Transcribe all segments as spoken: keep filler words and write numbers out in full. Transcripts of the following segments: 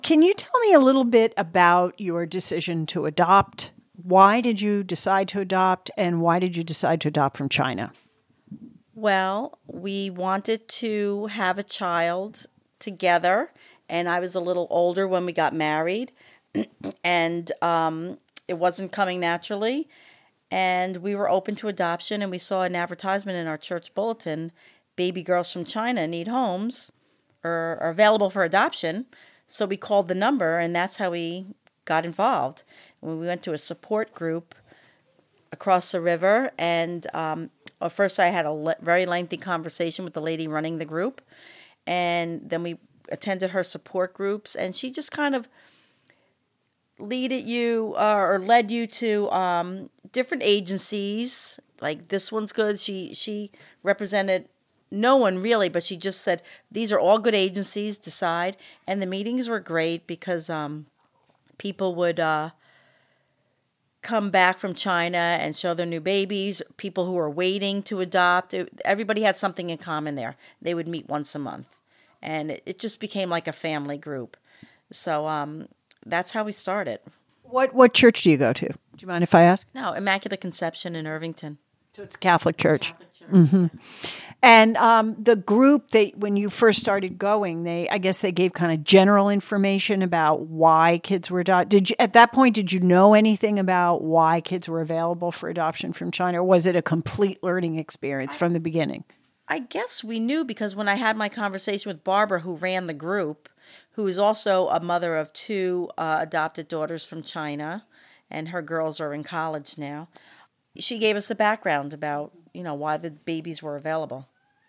Can you tell me a little bit about your decision to adopt? Why did you decide to adopt, and why did you decide to adopt from China? Well, we wanted to have a child together, and I was a little older when we got married, and um, it wasn't coming naturally. And we were open to adoption, and we saw an advertisement in our church bulletin, baby girls from China need homes or are available for adoption. So we called the number, and that's how we got involved. When we went to a support group across the river, and um, at first I had a le- very lengthy conversation with the lady running the group, and then we attended her support groups, and she just kind of leaded you uh, or led you to um, different agencies. Like, this one's good. She she represented no one really, but she just said, these are all good agencies, decide. And the meetings were great because um, people would uh, come back from China and show their new babies, people who were waiting to adopt. It, everybody had something in common there. They would meet once a month. And it, it just became like a family group. So um, that's how we started. What what church do you go to? Do you mind if I ask? No, Immaculate Conception in Irvington. So it's a Catholic church. Catholic church. Mm-hmm. And um, the group, they when you first started going, they I guess they gave kind of general information about why kids were adopted. Did you at that point? Did you know anything about why kids were available for adoption from China, or was it a complete learning experience from the beginning? I guess we knew because when I had my conversation with Barbara, who ran the group, who is also a mother of two uh, adopted daughters from China, and her girls are in college now. She gave us the background about, you know, why the babies were available.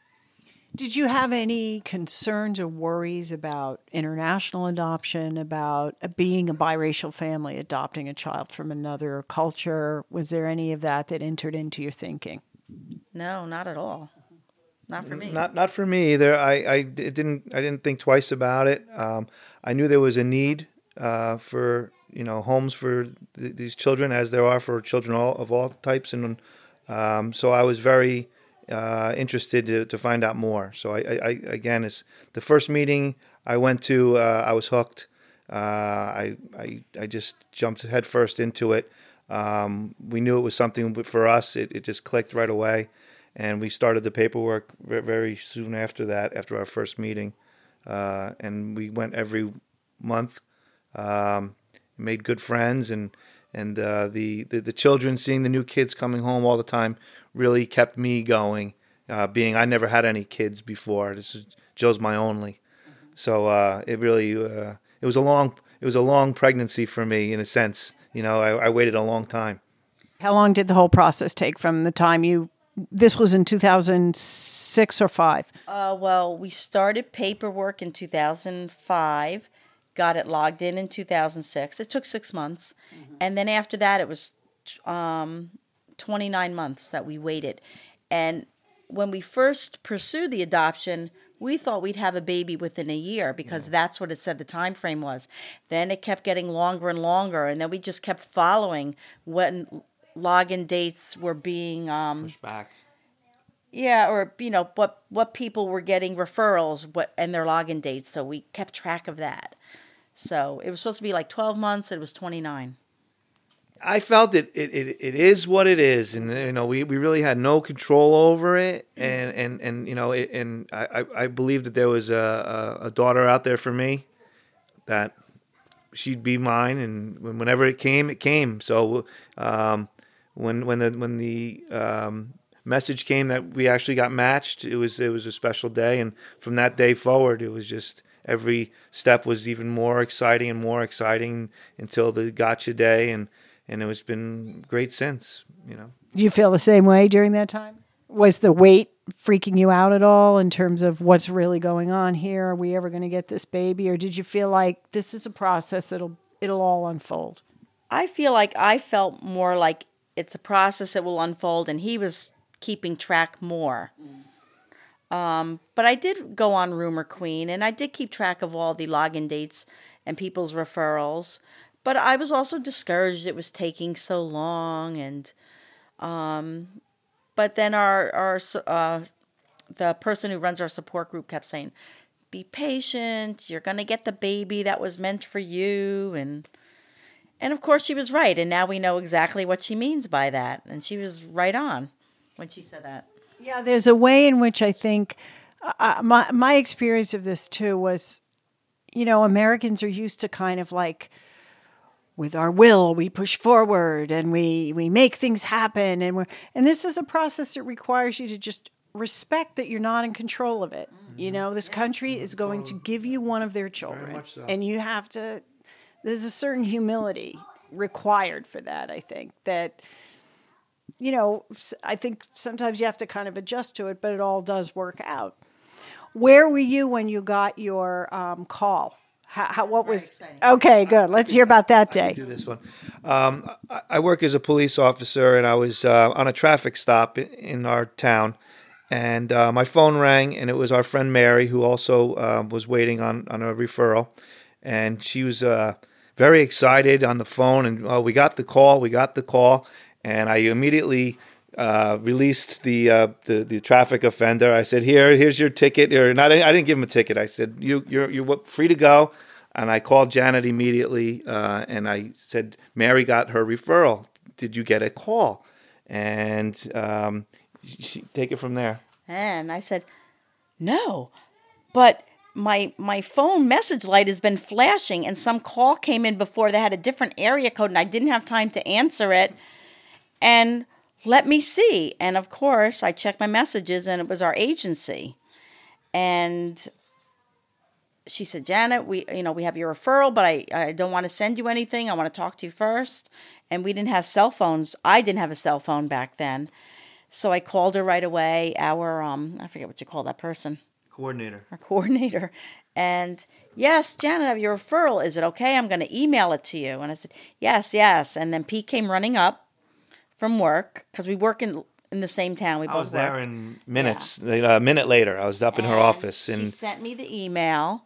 Did you have any concerns or worries about international adoption, about being a biracial family, adopting a child from another culture? Was there any of that that entered into your thinking? No, not at all. Not for me. Not not for me either. I, I didn't I didn't think twice about it. Um, I knew there was a need uh, for you know homes for th- these children, as there are for children all, of all types, and um, so I was very uh, interested to, to find out more. So I, I, I again, it's the first meeting I went to. Uh, I was hooked. Uh, I, I I just jumped headfirst into it. Um, we knew it was something for us. It it just clicked right away. And we started the paperwork very soon after that, after our first meeting. Uh, and we went every month, um, made good friends. And and uh, the, the, the children, seeing the new kids coming home all the time, really kept me going, uh, being I never had any kids before. This is Joe's my only. So uh, it really, uh, it was a long it was a long pregnancy for me, in a sense. You know, I, I waited a long time. How long did the whole process take from the time you... This was in two thousand six or five? Uh, well, we started paperwork in two thousand five, got it logged in in two thousand six. It took six months. Mm-hmm. And then after that, it was um, twenty-nine months that we waited. And when we first pursued the adoption, we thought we'd have a baby within a year because yeah. that's what it said the time frame was. Then it kept getting longer and longer, and then we just kept following when login dates were being um, pushed back. Yeah, or you know what what people were getting referrals, what and their login dates. So we kept track of that. So it was supposed to be like twelve months. It was twenty-nine. I felt it. It, it, it is what it is, and you know we, we really had no control over it, and and, and you know it, and I, I believe that there was a, a daughter out there for me that she'd be mine, and whenever it came, it came. So. Um, When when the when the um, message came that we actually got matched, it was it was a special day, and from that day forward, it was just every step was even more exciting and more exciting until the gotcha day, and, and it was been great since. You know. Do you feel the same way during that time? Was the wait freaking you out at all in terms of what's really going on here? Are we ever going to get this baby, or did you feel like this is a process that'll it'll all unfold? I feel like I felt more like it's a process that will unfold, and he was keeping track more. Mm. Um, but I did go on Rumor Queen, and I did keep track of all the login dates and people's referrals. But I was also discouraged it was taking so long, and um, but then our our uh, the person who runs our support group kept saying, be patient. You're going to get the baby that was meant for you. And, and of course she was right. And now we know exactly what she means by that. And she was right on when she said that. Yeah, there's a way in which I think uh, my my experience of this too was, you know, Americans are used to kind of like, with our will, we push forward and we we make things happen, and we're and this is a process that requires you to just respect that you're not in control of it. Mm-hmm. You know, this country is going to give you one of their children, Very much so. and you have to. There's a certain humility required for that. I think that. You know, I think sometimes you have to kind of adjust to it, but it all does work out. Where were you when you got your um, call? How, how what was? Exciting. Okay, good. Let's hear about that day. Do this one. Um, I, I work as a police officer, and I was uh, on a traffic stop in, in our town, and uh, my phone rang, and it was our friend Mary, who also uh, was waiting on, on a referral, and she was uh, very excited on the phone, and oh, we got the call, we got the call. And I immediately uh, released the, uh, the the traffic offender. I said, "Here, here's your ticket." Or not, I didn't give him a ticket. I said, "You, you're you're free to go." And I called Janet immediately, uh, and I said, "Mary got her referral. Did you get a call?" And um, she, take it from there. And I said, "No, but my my phone message light has been flashing, and some call came in before that had a different area code, and I didn't have time to answer it." And let me see. And of course, I checked my messages, and it was our agency. And she said, "Janet, we you know we have your referral, but I, I don't want to send you anything. I want to talk to you first." And we didn't have cell phones. I didn't have a cell phone back then, so I called her right away. Our um, I forget what you call that person. Coordinator. Our coordinator. And yes, Janet, I have your referral. Is it okay? I'm going to email it to you. And I said, yes, yes. And then Pete came running up from work, because we work in in the same town. We both I was there work. in minutes. Yeah. A minute later, I was up in her And office, and she sent me the email,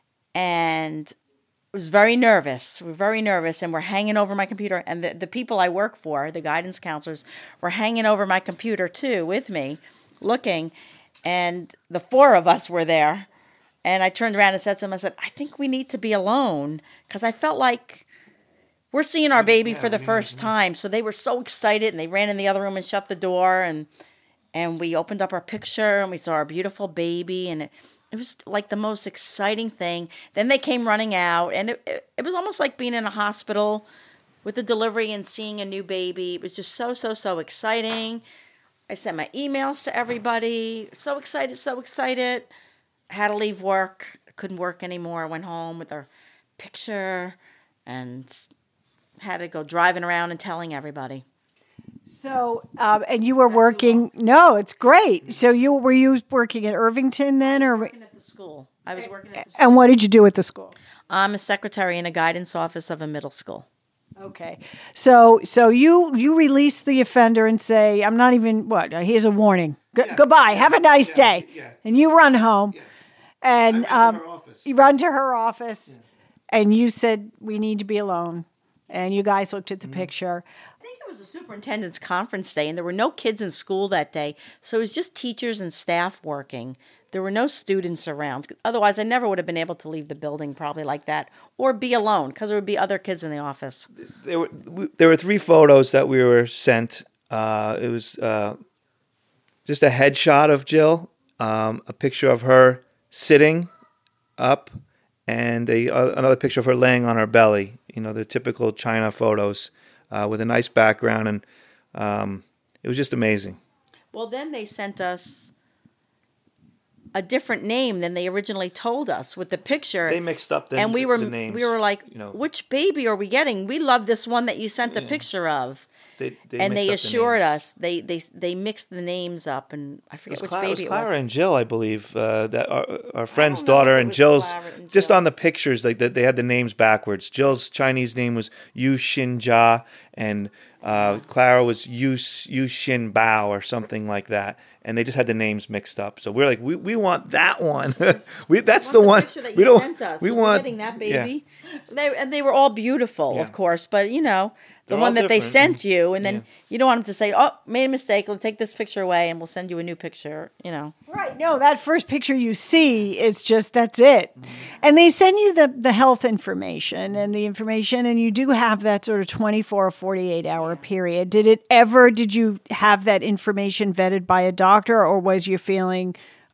and was very nervous. We're very nervous, and we're hanging over my computer. And the, the people I work for, the guidance counselors, were hanging over my computer too with me, looking. And the four of us were there. And I turned around and said to them, I said, "I think we need to be alone," because I felt like we're seeing our baby for the first time. So they were so excited, and they ran in the other room and shut the door, and and we opened up our picture, and we saw our beautiful baby, and it, it was like the most exciting thing. Then they came running out, and it, it, it was almost like being in a hospital with the delivery and seeing a new baby. It was just so, so, so exciting. I sent my emails to everybody. So excited, so excited. Had to leave work. Couldn't work anymore. Went home with our picture and had to go driving around and telling everybody. So, um, and you were working. No, it's great. So you were you working at Irvington then, or Working at the school. I was working at the school. and what did you do at the school? I'm a secretary in a guidance office of a middle school. Okay, so so you you release the offender and say, "I'm not even what. Here's a warning. G- Yeah. Goodbye. Have a nice Yeah. day." Yeah. And you run home, Yeah. and I um, went to her office. you run to her office, and you said, "We need to be alone." And you guys looked at the picture. I think it was a superintendent's conference day, and there were no kids in school that day. So it was just teachers and staff working. There were no students around. Otherwise, I never would have been able to leave the building probably like that or be alone, because there would be other kids in the office. There were there were three photos that we were sent. Uh, it was uh, just a headshot of Jill, um, a picture of her sitting up, and a, uh, another picture of her laying on her belly. You know, the typical China photos uh, with a nice background, and um, it was just amazing. Well, then they sent us a different name than they originally told us with the picture. They mixed up the, and we were the names. we were like, you know, which baby are we getting? We love this one that you sent a Yeah. picture of. they, they And mixed they up the assured names. us they, they they mixed the names up, and I It forget was, which Clara, it baby was it Clara was. and Jill, I believe. Uh, that our, our friend's know if daughter it and was Jill's. Clara and Just Jill. on the pictures, like they, they had the names backwards. Jill's Chinese name was Yu Xin Jia, and uh, Clara was Yu Yu Xin Bao or something like that. and they just had the names mixed up. So we're like, we, we want that one. we that's Want the one. picture that you we don't. sent us. We So want we're getting that yeah. baby. They and they were all beautiful, Yeah. of course. But you know, the They're one all that they different. sent you, and then Yeah. you don't want them to say, "Oh, made a mistake. Let's take this picture away, and we'll send you a new picture." You know. Right. No, that first picture you see is just that's it. And they send you the, the health information and the information, and you do have that sort of twenty-four or forty-eight hour period. Did it ever, did you have that information vetted by a doctor, or was you feeling,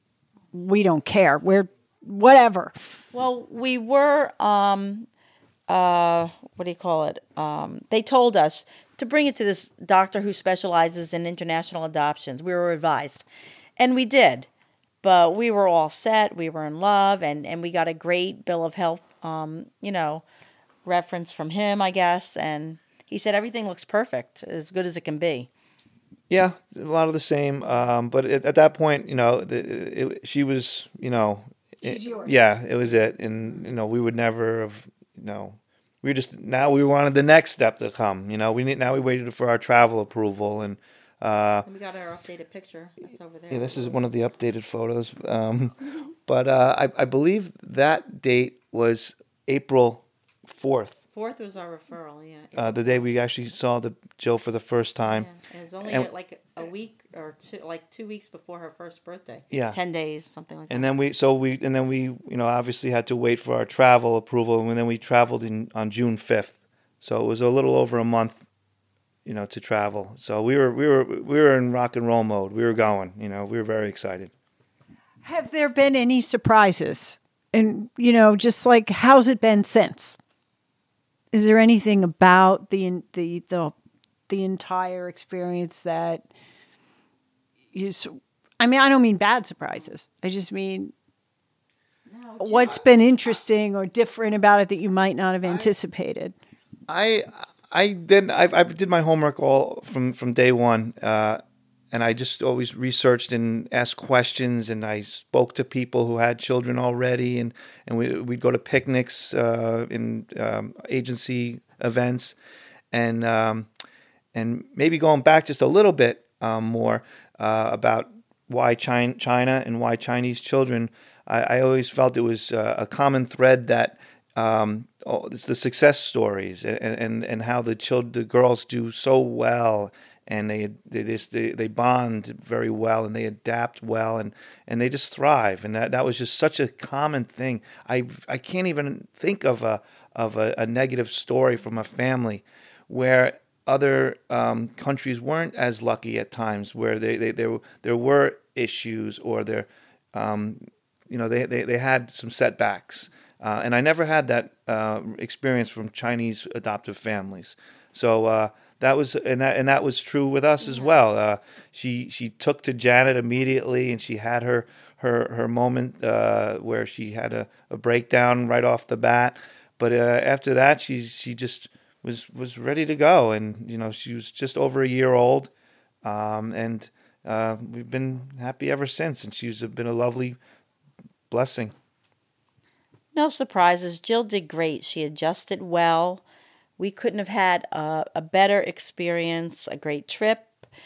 we don't care, we're whatever? Well, we were, um, uh, what do you call it? Um, they told us to bring it to this doctor who specializes in international adoptions. We were advised, and we did. But we were all set. We were in love, and, and we got a great bill of health, um, you know, reference from him, I guess. And he said everything looks perfect, as good as it can be. Yeah, a lot of the same. Um, but at, at that point, you know, the, it, she was, you know, She's it- yours. Yeah, it was it, and you know, we would never have, you know, we were just now we wanted the next step to come. You know, we need now we waited for our travel approval, and uh, And we got our updated picture. That's over there. yeah, this is one of the updated photos. Um, but uh, I, I believe that date was April fourth. Fourth was our referral, yeah. Uh, the day we actually saw the Jill for the first time. Yeah, and it was only and- like a week or two, like two weeks before her first birthday. Yeah. Ten days, something like that. And then we, so we, and then we, you know, obviously had to wait for our travel approval, and then we traveled in on June fifth. So it was a little over a month, you know, to travel. So we were, we were, we were in rock and roll mode. We were going, you know, we were very excited. Have there been any surprises? And, you know, just like, how's it been since? Is there anything about the the the the entire experience that you? s- I mean, I don't mean bad surprises. I just mean what's been interesting or different about it that you might not have anticipated. I, I did, I, I did my homework all from, from day one. Uh, And I just always researched and asked questions, and I spoke to people who had children already, and, and we, we'd go to picnics uh, in um, agency events, and um, and maybe going back just a little bit um, more uh, about why China, China and why Chinese children. I, I always felt it was uh, a common thread that um, oh, it's the success stories and, and, and how the children, the girls do so well. And they they just they, they bond very well, and they adapt well, and, and they just thrive. And that, that was just such a common thing. I I can't even think of a of a, a negative story from a family where other um, countries weren't as lucky at times, where they, they there there were issues, or there um, you know they, they, they had some setbacks. Uh, and I never had that uh, experience from Chinese adoptive families. So uh, that was and that and that was true with us as well. Uh, she she took to Janet immediately, and she had her her her moment uh, where she had a, a breakdown right off the bat. But uh, after that, she she just was was ready to go, and you know she was just over a year old, um, and uh, we've been happy ever since. And she's been a lovely blessing. No surprises. Jill did great. She adjusted well. We couldn't have had a, a better experience, a great trip.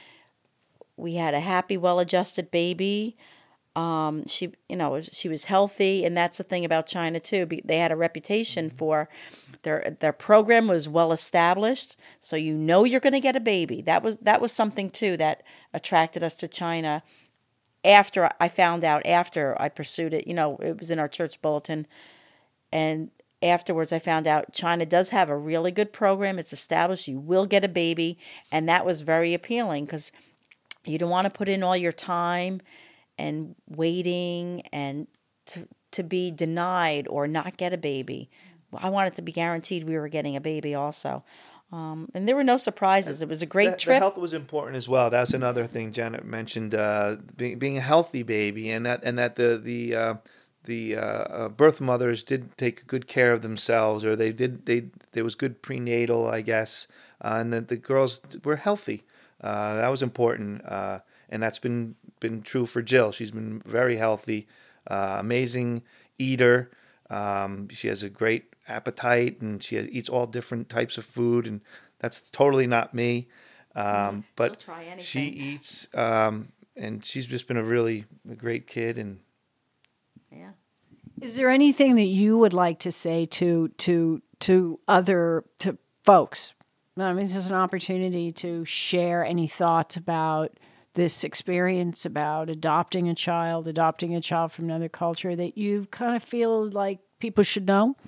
We had a happy, well-adjusted baby. Um, she, you know, she was healthy, and that's the thing about China too. They had a reputation for their their program was well established, so you know you're going to get a baby. That was that was something too that attracted us to China. After I found out, after I pursued it, you know, it was in our church bulletin, and afterwards I found out China does have a really good program. It's established. You will get a baby, and that was very appealing because you don't want to put in all your time and waiting and to to be denied or not get a baby. I wanted to be guaranteed we were getting a baby also. Um, and there were no surprises. It was a great the, trip. The health was important as well. That's another thing Janet mentioned, uh, being, being a healthy baby, and that and that the the uh, the uh, birth mothers did take good care of themselves, or they did they there was good prenatal, I guess, uh, and that the girls were healthy. Uh, that was important, uh, and that's been been true for Jill. She's been very healthy, uh, amazing eater. Um, she has a great appetite, and she eats all different types of food, and that's totally not me. Um, but try anything. she eats um, and she's just been a really a great kid. And Yeah. Is there anything that you would like to say to to to other to folks? I mean, this is an opportunity to share any thoughts about this experience, about adopting a child, adopting a child from another culture that you kind of feel like people should know?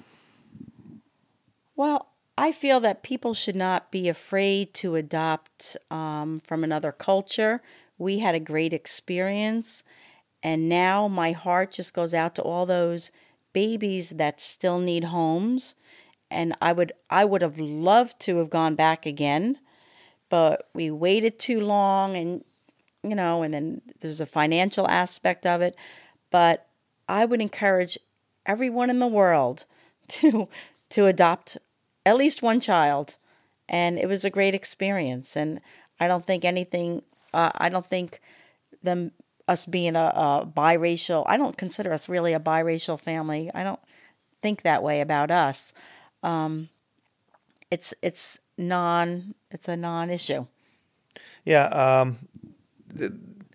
Well, I feel that people should not be afraid to adopt um, from another culture. We had a great experience, and now my heart just goes out to all those babies that still need homes. And I would I would have loved to have gone back again, but we waited too long, and you know, and then there's a financial aspect of it. But I would encourage everyone in the world to to adopt at least one child, and it was a great experience. And I don't think anything. Uh, I don't think them us being a, a biracial. I don't consider us really a biracial family. I don't think that way about us. Um, it's it's non it's a non-issue. yeah, um, the,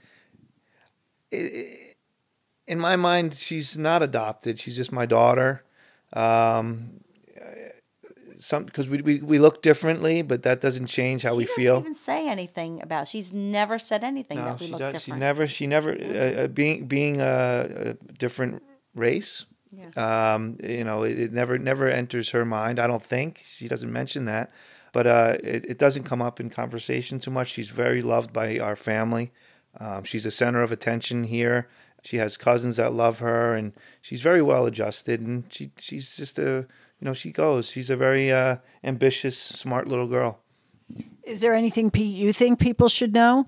it, in my mind, she's not adopted. She's just my daughter. Um, some because we, we we look differently, but that doesn't change how she we doesn't feel. even say anything about. She's never said anything No, that we she look does. different. She never. She never. Uh, uh, being being a, a different race. Yeah. Um, you know, it, it never never enters her mind. I don't think she doesn't mention that, but uh, it, it doesn't come up in conversation too much. She's very loved by our family. Um, she's a center of attention here. She has cousins that love her, and she's very well adjusted. And she she's just a you know she goes. She's a very uh, ambitious, smart little girl. Is there anything, Pete, you think people should know?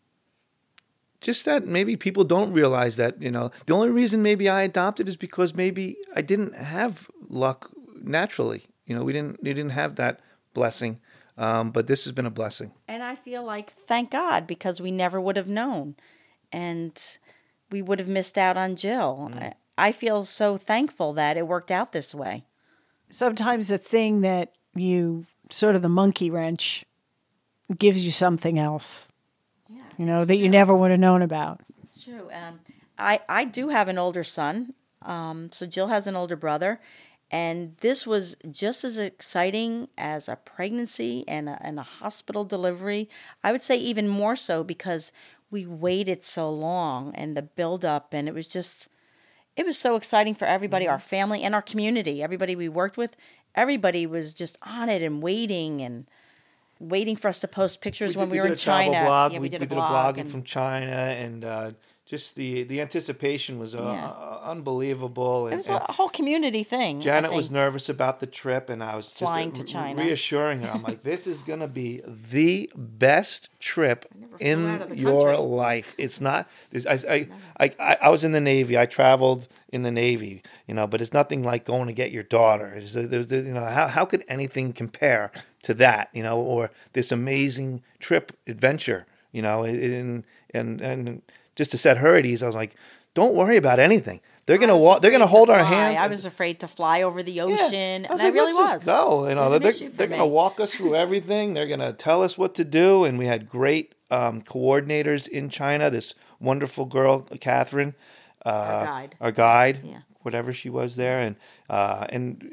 Just that maybe people don't realize that, you know, the only reason maybe I adopted is because maybe I didn't have luck naturally. You know, we didn't we didn't have that blessing. Um, but this has been a blessing. And I feel like, thank God, because we never would have known. And we would have missed out on Jill. Mm. I, I feel so thankful that it worked out this way. Sometimes the thing that you, sort of the monkey wrench, gives you something else, Yeah, you know, that you never would have known about. It's true. Um, I, I do have an older son. Um, so Jill has an older brother. And this was just as exciting as a pregnancy and a, and a hospital delivery. I would say even more so because we waited so long and the buildup. And it was just, it was so exciting for everybody, our family and our community. Everybody we worked with, everybody was just on it and waiting and waiting for us to post pictures We when did, we, we were did in a travel China. blog. Yeah, we, we did we a did blog. a blogging and, from China, and uh, just the the anticipation was uh, Yeah. uh, unbelievable. And, it was and a whole community thing. I Janet was think. nervous about the trip, and I was just Flying uh, to re- China. reassuring her. I'm like, this is going to be the best trip flew in out of the your country. life. It's not. This, I, I, I, I was in the Navy. I traveled in the Navy, you know, but it's nothing like going to get your daughter. It's, there's, you know, how, how could anything compare to that, you know, or this amazing trip adventure, you know, and, and, and just to set her at ease, I was like, don't worry about anything. They're gonna walk. They're gonna hold our hands. I was afraid to fly over the ocean, Yeah. I and was I like, really let's was. just go. You know, It was an they're, issue for they're going to me. walk us through everything. They're going to tell us what to do. And we had great um, coordinators in China. This wonderful girl, Catherine, uh, Our guide. our guide, Yeah. whatever she was there, and uh, and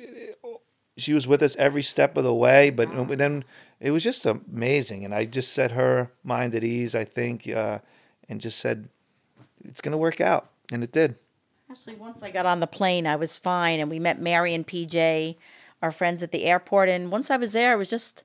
she was with us every step of the way. But Wow. then it was just amazing, and I just set her mind at ease, I think, uh, and just said it's going to work out, and it did. Actually, once I got on the plane, I was fine, and we met Mary and P J, our friends at the airport. And once I was there, it was just,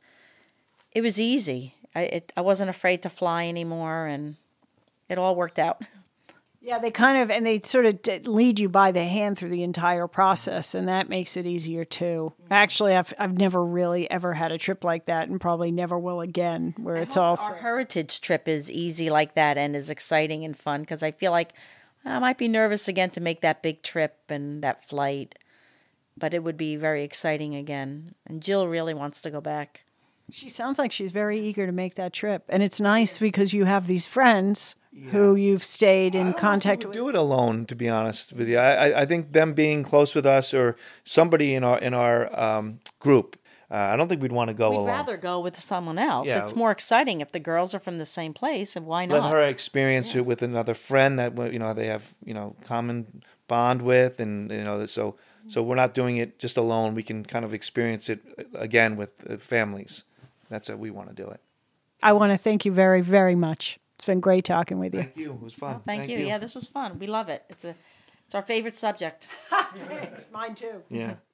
it was easy. I it, I wasn't afraid to fly anymore, and it all worked out. Yeah, they kind of, and they sort of d- lead you by the hand through the entire process, and that makes it easier too. Actually, I've I've never really ever had a trip like that, and probably never will again, where it's all. Our heritage trip is easy like that and is exciting and fun because I feel like I might be nervous again to make that big trip and that flight, but it would be very exciting again. And Jill really wants to go back. She sounds like she's very eager to make that trip, and it's nice because you have these friends who you've stayed in I don't contact know if with. we would do it alone, to be honest with you. I, I- I think them being close with us or somebody in our in our um, group Uh, I don't think we'd want to go We'd alone. rather go with someone else. Yeah. It's more exciting if the girls are from the same place, and why not? Let her experience it with another friend that you know they have you know common bond with, and you know so so we're not doing it just alone. We can kind of experience it again with uh, families. That's how we want to do it. I want to thank you very, very much. It's been great talking with you. Thank you. It was fun. Oh, thank, you. Yeah, this was fun. We love it. It's a, it's our favorite subject. Thanks. Mine too. Yeah.